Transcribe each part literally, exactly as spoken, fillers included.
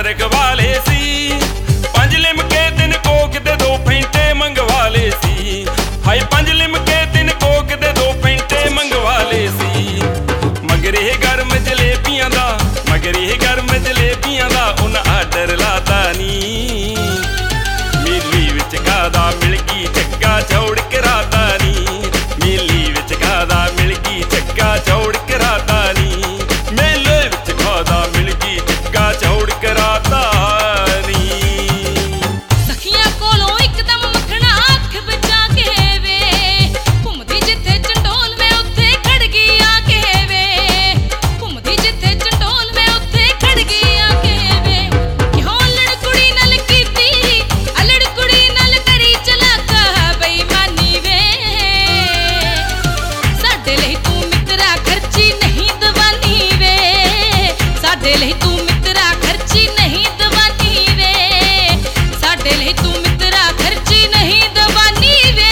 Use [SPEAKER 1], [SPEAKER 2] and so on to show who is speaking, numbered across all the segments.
[SPEAKER 1] रखवा ले सी। पंज लिमके तीन कोक दे दो फेंटे मंगवा ले सी। हाय पंज लिमके तीन कोक दे दो फेंटे मंगवा ले सी। मगर ये गर्म जलेबियां दा मगर ये गर्म जलेबियां दा उन आर्डर लाता नी। मेली विच कादा मिल गई चक्का चौड़ कराता नी। मेली विच कादा मिल गई चक्का चौड़ कराता नी। मेले विच कादा मिल गई चक्का चौड़ कराता नी।
[SPEAKER 2] सखियां कोलों एकदम मखना अख बचा के वे घुमदी जिथे चंडोल में उत्थे खड़ गई आके वे। घुमदी जिथे चंडोल में उत्थे खड़ गई आके वे। क्यों लड़ कुड़ी नाल कीती अलड़ कुड़ी नाल करी चलाका बेईमानी वे। साडे लई तू मित्रा खर्ची नहीं दवानी वे। साडे लई तू मित्रा खर्ची नहीं दवानी वे। साडे लई तू मित्रा खर्ची नहीं दवानी वे।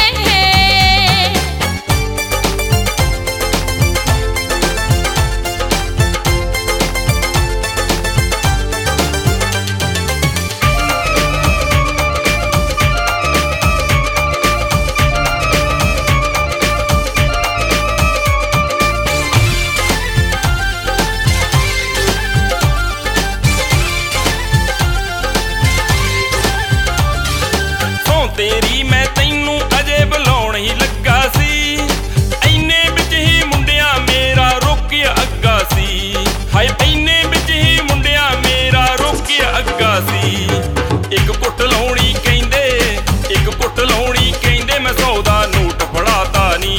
[SPEAKER 1] ਸੌ ਤੇਰੀ ਮੈਂ ਤੈਨੂੰ ਅਜੇ ਬੁਲਾਉਣ ਹੀ ਲੱਗਾ ਸੀ। ਐਨੇ ਵਿੱਚ ਹੀ ਮੁੰਡਿਆਂ ਮੇਰਾ ਰੋਕਿਆ ਅੱਗਾ ਸੀ। ਹਾਏ ਐਨੇ ਵਿੱਚ ਹੀ ਮੁੰਡਿਆਂ ਮੇਰਾ ਰੋਕਿਆ ਅੱਗਾ ਸੀ। ਇੱਕ ਕੁੱਟ ਲਾਉਣੀ ਕਹਿੰਦੇ ਇੱਕ ਕੁੱਟ ਲਾਉਣੀ ਕਹਿੰਦੇ ਮੈਂ ਸੌ ਦਾ ਨੋਟ ਫੜਾਤਾ ਨੀ।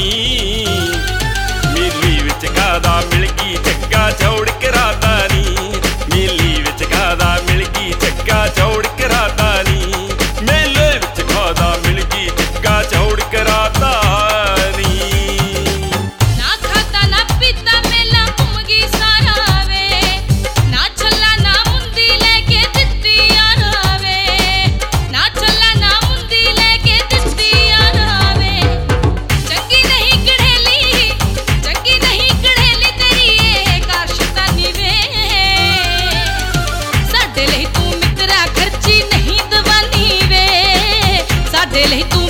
[SPEAKER 1] ਮੇਲੀ ਵਿੱਚ ਕਾਦਾ ਮਿਲ ਗਈ ਚੱਕਾ ਚੌੜ ਕਰਾਤਾ ਨੀ। ਮੇਲੀ ਵਿੱਚ ਕਾਦਾ ਮਿਲ ਗਈ ਚੱਕਾ ਚੌੜ ਕਰਾਤਾ ਨੀ। ਮੇਲੇ ਵਿੱਚ ਕਾਦਾ ਮਿਲ ਗਈ ਚੱਕਾ ਚੌੜ ਕਰਾਤਾ ਨੀ।
[SPEAKER 2] ਨਾ ਖਾਤਾ ਨਾ ਪੀਤਾ ਮੇਲਾ ਘੁੰਮ ਗਈ ਸਾਰਾ ਵੇ। ਨਾ ਛੱਲਾ ਨਾ ਮੁੰਦੀ ਲੈ ਕੇ ਦਿੱਤੀ ਯਾਰਾ ਵੇ। ਨਾ ਛੱਲਾ ਨਾ ਮੁੰਦੀ ਲੈ ਕੇ ਦਿੱਤੀ ਯਾਰਾ ਵੇ। ਚੰਗੀ ਨਹੀਂ ਕੜੇਲੀ ਚੰਗੀ ਨਹੀਂ ਕੜੇਲੀ ਤੇਰੀ ਇਹ ਕਾਰਸ਼ਤਾਨੀ ਵੇ। ਸਾਡੇ ਲਈ ਤੂੰ ਮਿੱਤਰਾ ਖਰਚੀ ਨਹੀਂ ਦਵਾਨੀ ਵੇ। ਸਾਡੇ ਲਈ ਤੂੰ